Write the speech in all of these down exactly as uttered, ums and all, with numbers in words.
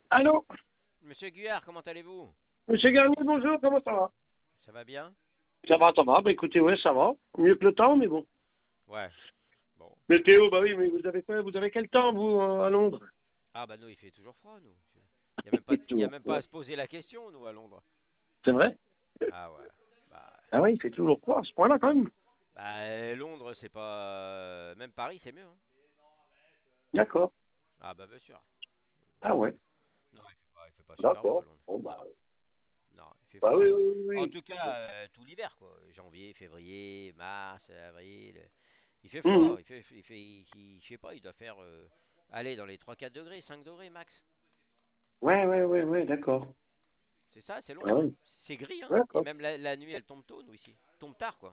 Allô? Monsieur Guyard, comment allez-vous? Monsieur Garnier, bonjour, comment ça va? Ça va bien? Ça va, ça va, bah écoutez, ouais, ça va. Mieux que le temps, mais bon. Ouais. Bon. Météo, bah oui, mais vous avez quoi? Vous avez quel temps, vous, euh, à Londres? Ah bah nous, il fait toujours froid, nous. Il n'y a même pas, C'est il y a toujours même pas froid. à se poser la question, nous, à Londres. C'est vrai? Ah ouais. Bah, Ah oui, il fait toujours froid à ce point-là, quand même. bah, Londres, c'est pas... euh, Même Paris, c'est mieux, hein. D'accord. Ah bah bien sûr. Ah ouais, Non, il fait pas, il fait pas super beau à d'accord. Londres. Bon, bah, Non, il fait bah oui, froid. oui, oui. En oui. tout cas, euh, tout l'hiver, quoi. Janvier, février, mars, avril. Il fait Mhm. froid. Il fait, il fait, il- il- je sais pas, il doit faire... euh, aller dans les trois quatre degrés, cinq degrés max. Ouais, ouais, ouais, ouais, d'accord. C'est ça, c'est Ah Londres, hein. oui, C'est gris, hein. Et d'accord. même la, la nuit, elle tombe tôt, nous, ici. Tombe tard, quoi.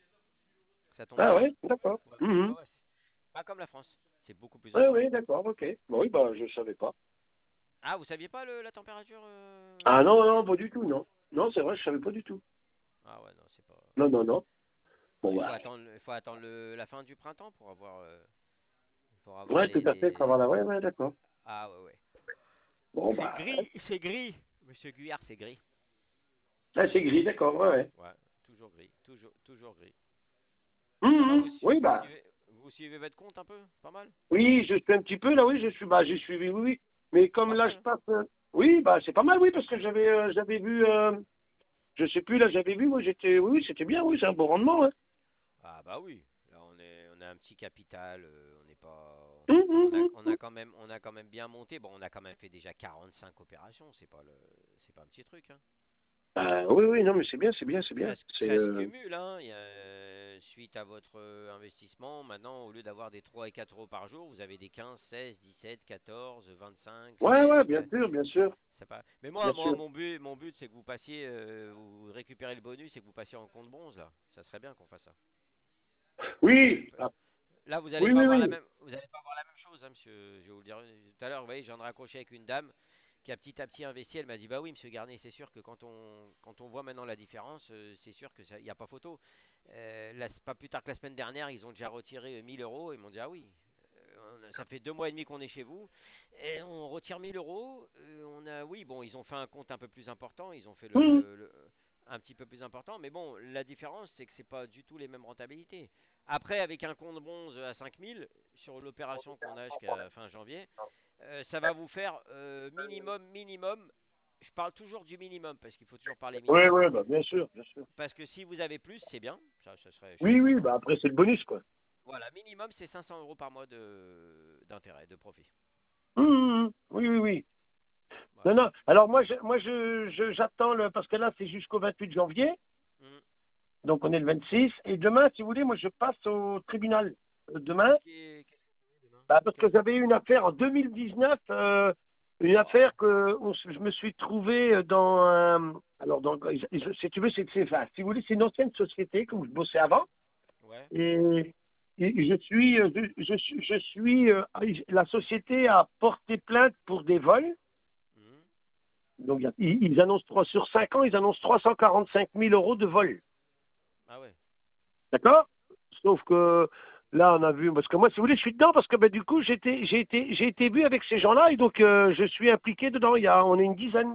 Ça tombe Ah tard. ouais, d'accord. Ouais, ouais, Mhm. ouais, c'est pas comme la France. C'est beaucoup plus Oui, ombragé. oui, d'accord, ok. Bon, oui, bah, je savais pas. Ah, vous saviez pas le- la température Ah euh non, non, pas du tout, non. Non, c'est vrai, je savais pas du tout. Ah ouais, non, c'est pas... Non, non, non. Non, Bon, il faut bah, attendre, il faut attendre le- la fin du printemps pour avoir, euh, pour avoir ouais, tout les, à fait, ça va les... là, ouais, ouais, d'accord. Ah ouais, ouais. Bon, C'est bah, gris, c'est gris. Monsieur Guyard, c'est gris. ah, c'est gris, d'accord, ouais, ouais. Ouais, toujours gris, toujours, toujours gris. Hum, Ça va, vous, hum. su- Oui, vous bah, suivez, vous suivez votre compte un peu? Pas mal? oui, je suis un petit peu là, oui, je suis, bah, j'ai suivi, oui, oui. Mais comme Pas là, mal, je hein. passe, euh, oui, bah, c'est pas mal, oui, parce que j'avais, euh, j'avais vu, euh, je sais plus, là, j'avais vu, moi, j'étais, oui, oui, c'était bien, oui, c'est un bon rendement, hein. Ah bah oui, là on est on a un petit capital, euh, on n'est pas Hum, hum, on a hum, on hum. a quand même on a quand même bien monté. Bon, on a quand même fait déjà quarante-cinq opérations, c'est pas le c'est pas un petit truc, hein. Euh, oui, oui, non, mais c'est bien, c'est bien, c'est bien. Ça se, C'est, ça se euh, cumule, hein. Il y a, euh, suite à votre euh, investissement, maintenant au lieu d'avoir des trois et quatre euros par jour, vous avez des quinze, seize, dix-sept, quatorze, vingt-cinq, ouais, seize. ouais, bien sûr, bien sûr, Ça pas... Mais moi, bien moi, sûr. mon but, mon but, c'est que vous passiez, euh, vous récupérez le bonus et que vous passiez en compte bronze là. Ça serait bien qu'on fasse ça. Oui, ah, Là, vous n'allez oui, pas oui, avoir la oui. même, vous allez pas avoir la même chose, hein, monsieur. Je vais vous le dire tout à l'heure. Vous voyez, je viens de raccrocher avec une dame qui a petit à petit investi. Elle m'a dit, bah oui, monsieur Garnier, c'est sûr que quand on, quand on voit maintenant la différence, euh, c'est sûr que il n'y a pas photo. Euh, là, c'est pas plus tard que la semaine dernière, ils ont déjà retiré euh, mille euros. Ils m'ont dit, ah oui, euh, on a- ça fait deux mois et demi qu'on est chez vous et on retire mille euros. Euh, on a, oui, bon, ils ont fait un compte un peu plus important. Ils ont fait le, Hum, le- le- un petit peu plus important. Mais bon, la différence, c'est que c'est pas du tout les mêmes rentabilités. Après, avec un compte bronze à cinq mille sur l'opération qu'on a jusqu'à fin janvier, euh, ça va vous faire euh, minimum, minimum. Je parle toujours du minimum parce qu'il faut toujours parler oui, minimum. oui, bah, bien sûr, bien sûr. Parce que si vous avez plus, c'est bien. Ça, ça serait, je serais Oui, oui, content. bah, après, c'est le bonus, quoi. Voilà, minimum, c'est cinq cents euros par mois de d'intérêt, de profit. Hum, hum, hum. Oui, oui, oui. Non, Voilà. non. Alors moi, je, moi, je, je- j'attends le, parce que là, c'est jusqu'au vingt-huit janvier, Mhm. donc on est le vingt-six. Et demain, si vous voulez, moi, je passe au tribunal. Euh, Demain, Qu'est-ce qui est, qu'est-ce qui est demain? bah, parce que Quel- j'avais eu une affaire en deux mille dix-neuf, euh, une Oh, affaire que on se- je me suis trouvé dans, un- alors, dans, je- si tu veux, c'est, c'est- enfin, si vous voulez, c'est une ancienne société que je bossais avant, ouais. et, et je suis, euh, je, je suis, je suis, euh, la société a porté plainte pour des vols. Mhm. Donc, il y a- ils, ils annoncent trois sur cinq ans, ils annoncent trois cent quarante-cinq mille euros de vol. Ah ouais. D'accord? Sauf que là, on a vu, parce que moi, si vous voulez, je suis dedans, parce que ben, du coup, j'ai été, j'ai été, j'ai été vu avec ces gens-là, et donc euh, je suis impliqué dedans. Il y a, on est une dizaine.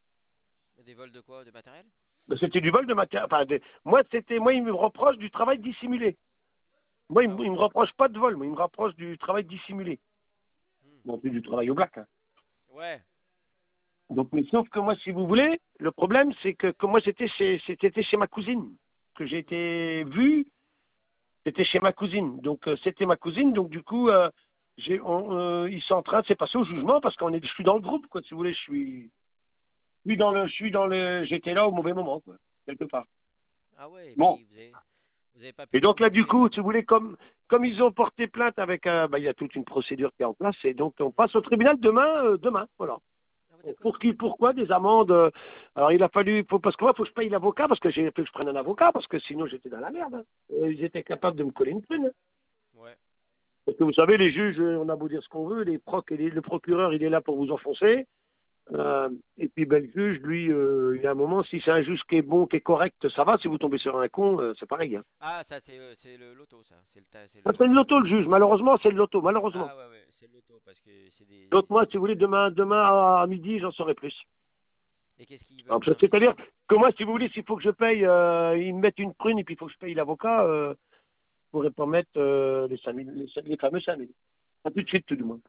Des vols de quoi? De matériel? Ben, c'était du vol de matériel. Enfin, de- moi, c'était, moi, ils me reprochent du travail dissimulé. Moi, ils, Ah me- ils ouais. me reprochent pas de vol, mais ils me reprochent du travail dissimulé. Hmm. Non plus du travail au black, hein. Ouais. Donc, mais sauf que moi, si vous voulez, le problème, c'est que, que moi, c'était chez, c'était chez ma cousine, que j'ai Hmm. été vu. C'était chez ma cousine. Donc, euh, c'était ma cousine. Donc, du coup, euh, j'ai, on, euh, ils sont en train de se passer au jugement parce qu'on est, je suis dans le groupe, quoi, si vous voulez. Je suis, je suis dans le, je suis dans le, j'étais là au mauvais moment, quoi, quelque part. Ah ouais. Et Bon. puis vous avez, vous avez pas Et pu donc, là, du contester. coup, si vous voulez, comme, comme ils ont porté plainte avec un, bah, il y a toute une procédure qui est en place. Et donc, on Mhm. passe au tribunal demain, euh, demain, voilà. Ah ouais, d'accord. Pour qui, pourquoi des amendes euh, Alors, il a fallu, faut, parce que moi, il faut que je paye l'avocat, parce que j'ai fait que je prenne un avocat, parce que sinon, j'étais dans la merde, hein. Euh, Ils étaient capables de me coller une prune, hein. Ouais. Parce que vous savez, les juges, euh, on a beau dire ce qu'on veut, les procs et les- le procureur, il est là pour vous enfoncer. Euh, et puis ben, le juge, lui, euh, il y a un moment, si c'est un juge qui est bon, qui est correct, ça va. Si vous tombez sur un con, euh, c'est pareil, hein. Ah, ça c'est euh, c'est le loto, ça. C'est le ta- c'est Ah, c'est le le. loto, le juge. Malheureusement, c'est le loto, malheureusement. Ah ouais, ouais. c'est le loto, parce que c'est Donc des... moi, si c'est- vous voulez, demain, demain à midi, j'en saurai plus. Et qu'est-ce qu'ils veulent Alors, vous c'est-à-dire infliger? que moi, si vous voulez, s'il faut que je paye, euh, ils me mettent une prune et puis il faut que je paye l'avocat, euh, je ne pourrais pas mettre euh, les, cinq mille, les, cinq- les fameux cinq mille. Pas tout de Hmm. suite, tout du moins.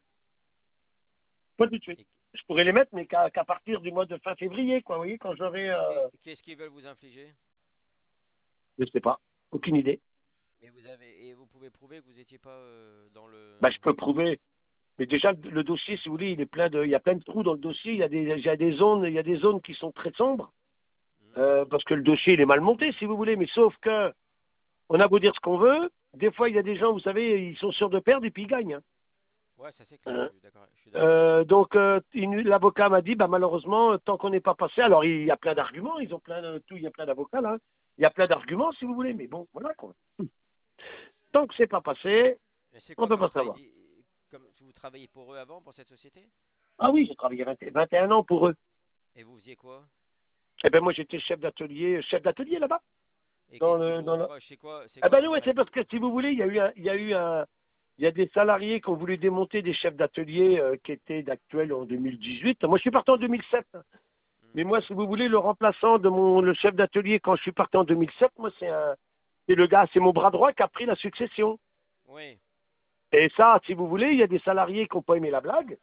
Pas tout de suite. Et, Je pourrais les mettre, mais qu'à qu'à partir du mois de fin février, quoi, vous voyez, quand j'aurai, et euh, qu'est-ce qu'ils veulent vous infliger? je sais pas, aucune idée. Et vous avez et vous pouvez prouver que vous n'étiez pas euh, dans le... Bah, je peux prouver. Mais déjà, le le dossier, si vous voulez, il est plein de, il y a plein de trous dans le dossier. Il y a des, il y a des zones, il y a des zones qui sont très sombres, Hmm. euh, parce que le dossier, il est mal monté, si vous voulez. Mais sauf que, on a beau dire ce qu'on veut, des fois, il y a des gens, vous savez, ils sont sûrs de perdre et puis ils gagnent, hein. Ouais, ça c'est clair, je Hein. suis d'accord, je suis d'accord. Euh, donc, euh, il- l'avocat m'a dit, bah, malheureusement, tant qu'on n'est pas passé, alors il y a plein d'arguments, ils ont plein de tout, il y a plein d'avocats là, il y a plein d'arguments si vous voulez, mais bon, voilà quoi. Tant que c'est pas passé, Et c'est on quoi peut comme pas travail? savoir. di- Comme vous travaillez pour eux avant, pour cette société? Ah oui, j'ai travaillé vingt vingt et un ans pour eux. Et vous faisiez quoi? Eh ben moi j'étais chef d'atelier, chef d'atelier là-bas. Et Dans qu'est-ce qu'ils le, vous dans le... reprochent? C'est quoi, c'est Eh quoi ben qui ouais, serait c'est le parce plus... que si vous voulez, il y a eu un, il y a eu un, il y a des salariés qui ont voulu démonter des chefs d'atelier euh, qui étaient d'actuels en deux mille dix-huit. Moi je suis parti en deux mille sept. Hmm. Mais moi, si vous voulez, le remplaçant de mon le chef d'atelier quand je suis parti en deux mille sept, moi c'est un c'est le gars, c'est mon bras droit qui a pris la succession. Oui. Et ça, si vous voulez, il y a des salariés qui n'ont pas aimé la blague.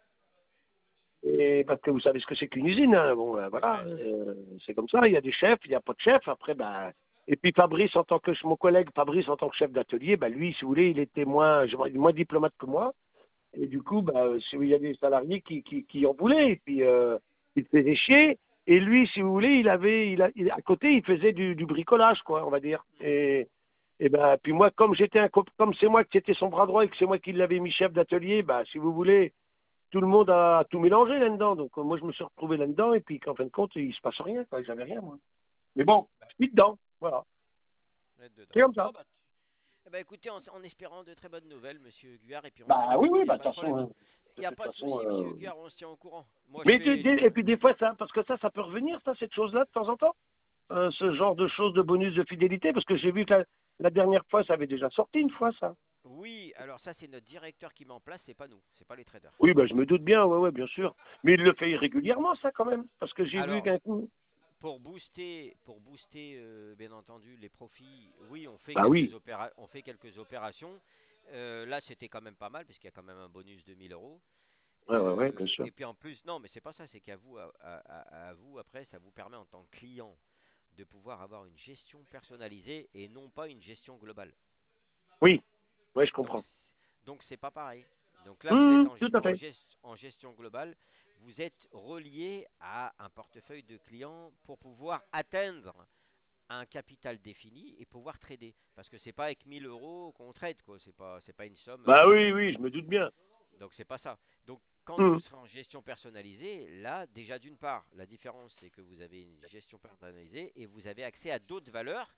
Et parce que vous savez ce que c'est qu'une usine, hein. Bon, ben, voilà, Ouais. euh, c'est comme ça. Il y a des chefs, il n'y a pas de chef. Après, ben, et puis Fabrice, en tant que mon collègue Fabrice, en tant que chef d'atelier, ben, lui, si vous voulez, il était moins, je- moins diplomate que moi. Et du coup, ben, si- il y a des salariés qui, qui, qui en voulaient. Et puis, euh, il se faisait chier. Et lui, si vous voulez, il avait, il a, il- à côté, il faisait du, du bricolage, quoi, on va dire. Et, et ben, puis moi, comme j'étais un, co- comme c'est moi qui étais son bras droit et que c'est moi qui l'avais mis chef d'atelier, ben, si vous voulez, tout le monde a tout mélangé là-dedans. Donc, euh, moi, je me suis retrouvé là-dedans, et puis qu'en fin de compte, il se passe rien, quoi. J'avais rien, moi. Mais bon, je suis dedans. Voilà. Vous êtes dedans. C'est comme ça. Bon, bah, eh ben, écoutez, en, en espérant de très bonnes nouvelles, monsieur Guyard, et puis on se tient Bah au oui, courant, oui, il n'y a bah de pas de toute façon, problème. hein, Il de n'y a toute pas de façon. souci, monsieur euh, Guyard, on se tient au courant. Moi, je Mais des- fais des- du... et puis des fois, ça, parce que ça, ça peut revenir, ça, cette chose-là, de temps en temps. Euh, ce genre de choses de bonus de fidélité, parce que j'ai vu que la, la dernière fois, ça avait déjà sorti une fois, ça. Oui, alors ça, c'est notre directeur qui met en place, c'est pas nous, c'est pas les traders. Oui, bah je me doute bien, ouais, ouais, bien sûr. Mais il le fait régulièrement, ça, quand même. Parce que j'ai vu Alors, qu'un coup. pour booster, pour booster, euh, bien entendu, les profits, oui, on fait Bah quelques oui. opéra- on fait quelques opérations. Euh, là, c'était quand même pas mal, parce qu'il y a quand même un bonus de mille euros. Ouais, ouais, ouais, bien Euh, sûr. et puis en plus, non, mais c'est pas ça, c'est qu'à vous, à, à- à vous, après, ça vous permet en tant que client de pouvoir avoir une gestion personnalisée et non pas une gestion globale. Oui, ouais, je Donc, comprends. donc c'est pas pareil. Donc là, vous êtes Hum, en, tout à en, fait. gest- en gestion globale, vous êtes relié à un portefeuille de clients pour pouvoir atteindre un capital défini et pouvoir trader. Parce que c'est pas avec mille euros qu'on trade, quoi. C'est pas, c'est pas une somme. Bah euh, oui, oui, je me doute bien. donc c'est pas ça. Donc quand vous Hum. serez en gestion personnalisée, là déjà d'une part, la différence c'est que vous avez une gestion personnalisée et vous avez accès à d'autres valeurs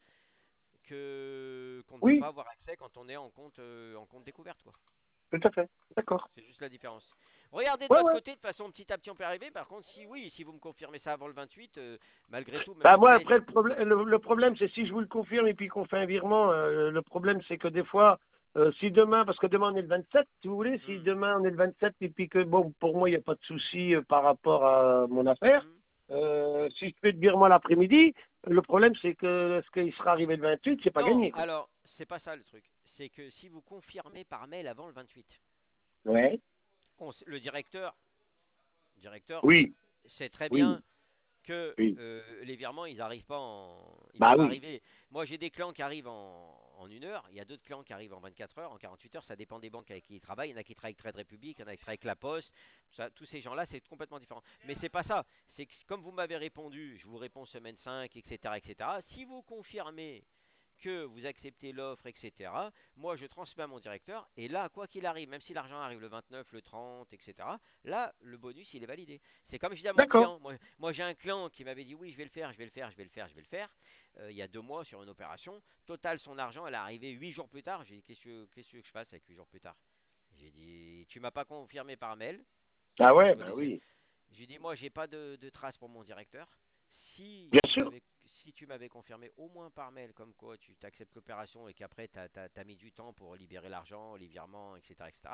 que qu'on ne peut Oui, pas avoir accès quand on est en compte euh, en compte découverte, quoi. tout à fait. D'accord. C'est juste la différence. Regardez de Ouais, votre ouais. côté, de façon petit à petit on peut arriver. Par contre, si oui, si vous me confirmez ça avant le vingt-huit, euh, malgré tout, même Bah le moi, treize. après, le problème, le, le problème, c'est si je vous le confirme et puis qu'on fait un virement, euh, le problème, c'est que des fois, euh, si demain, parce que demain on est le vingt-sept, si vous voulez, si Hmm, demain on est le vingt-sept et puis que, bon, pour moi, il n'y a pas de souci euh, par rapport à mon affaire, hmm. euh, si je fais le virement l'après-midi, le problème, c'est que est-ce qu'il sera arrivé le vingt-huit, c'est pas Non, gagné, quoi. alors c'est pas ça le truc. C'est que si vous confirmez par mail avant le vingt-huit, Ouais. on s- le directeur, directeur Oui, sait très oui, bien que oui. euh, les virements, ils arrivent pas en... Ils Bah peuvent oui. arriver. Moi, j'ai des clients qui arrivent en, en une heure. Il y a d'autres clients qui arrivent en vingt-quatre heures, en quarante-huit heures. Ça dépend des banques avec qui ils travaillent. Il y en a qui travaillent avec Trade Republic, il y en a qui travaillent avec La Poste. Ça, tous ces gens-là, c'est complètement différent. Mais c'est pas ça. C'est que comme vous m'avez répondu, je vous réponds semaine cinq, et cetera, et cetera. Si vous confirmez que vous acceptez l'offre, et cetera. Moi, je transmets à mon directeur. Et là, quoi qu'il arrive, même si l'argent arrive le vingt-neuf, le trente, et cetera, là, le bonus, il est validé. C'est comme je dis à mon D'accord. client. Moi, moi j'ai un client qui m'avait dit oui, je vais le faire, je vais le faire, je vais le faire, je vais le faire. Euh, il y a deux mois sur une opération. Total, son argent, elle est arrivée huit jours plus tard. J'ai dit qu'est-ce que, qu'est-ce que je fasse avec huit jours plus tard? J'ai dit tu m'as pas confirmé par mail. Ah ouais, bah Soi-disant. oui. J'ai dit moi, j'ai pas de, de traces pour mon directeur. Si Bien tu sûr. m'avais si tu m'avais confirmé au moins par mail comme quoi tu t'acceptes l'opération et qu'après tu as mis du temps pour libérer l'argent, les virements, et cetera, et cetera.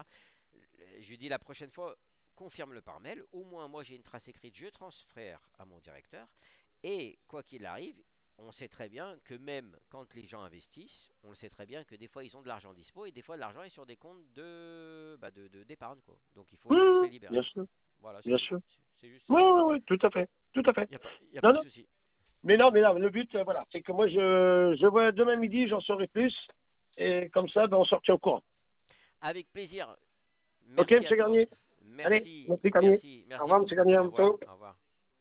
Je lui dis la prochaine fois, confirme-le par mail. Au moins, moi, j'ai une trace écrite, je transfère à mon directeur. Et quoi qu'il arrive, on sait très bien que même quand les gens investissent, on le sait très bien que des fois, ils ont de l'argent dispo et des fois, l'argent est sur des comptes de, bah, de, de- d'épargne, quoi. Donc, il faut Oui, juste oui, les libérer. bien sûr, Voilà, c'est bien tout. sûr. C'est c'est juste Oui, ça. oui, oui, tout à fait, tout à fait. Il n'y a pas, y a Non, pas de non, souci. mais non, mais non, le but, euh, voilà, c'est que moi, je, je vois demain midi, j'en saurai plus, et comme ça, ben, on sortit au courant. Avec plaisir. Ok, Merci à monsieur toi. Garnier? Allez, Merci, merci Garnier. merci, Au merci revoir, monsieur beaucoup. Garnier, à Au revoir, bientôt. au revoir.